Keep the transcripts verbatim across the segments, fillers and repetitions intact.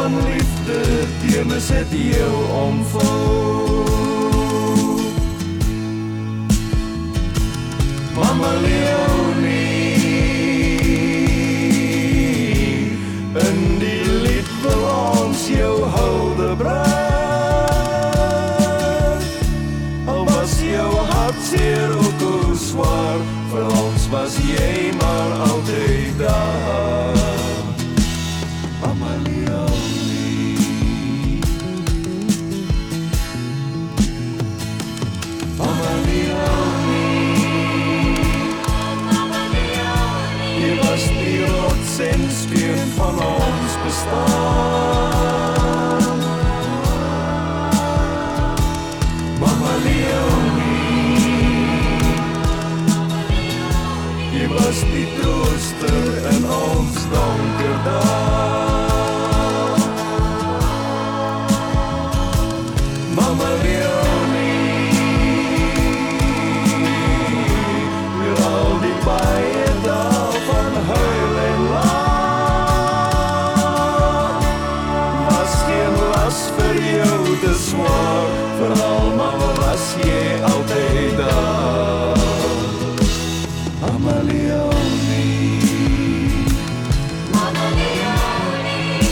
van liefde teenoor sit jou omvou. Mama Leonie, in die lied wil ons jou hulde bring. Al was jou hart zeer ook hoe zwaar, vir ons was jy maar altyd daar. Mama Leonie, Mama Leonie, jy was die rots en steun van ons bestaan. Mama Leonie, jy was die trooster in ons donker dae. Mama Leonie, vir al die baie dae van huil en lag, was geen las vir jou te swaar, veral mama was jy altyd daar. Mama Leonie, Mama Leonie,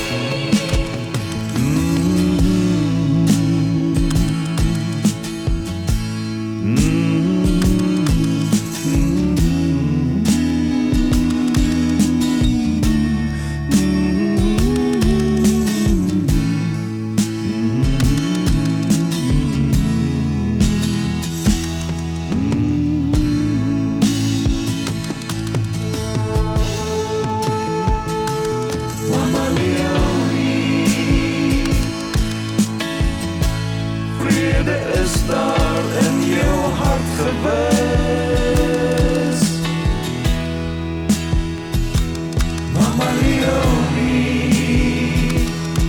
Mama Leonie, vrede is daar in jou hart gewis. Mama Leonie,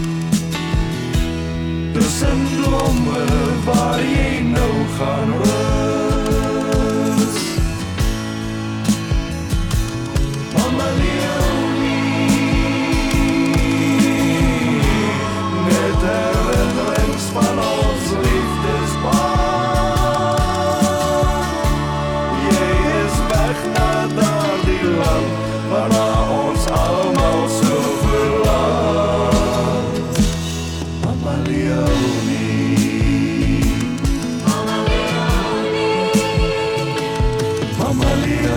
tussen blomme waar jy nou gaan rus. Mama Leonie, met herinnerings van ons liefdesband. Jy is weg na daardie land, waarna ons almal so verlang. Mama Leonie, Mama Leonie, Mama Leonie.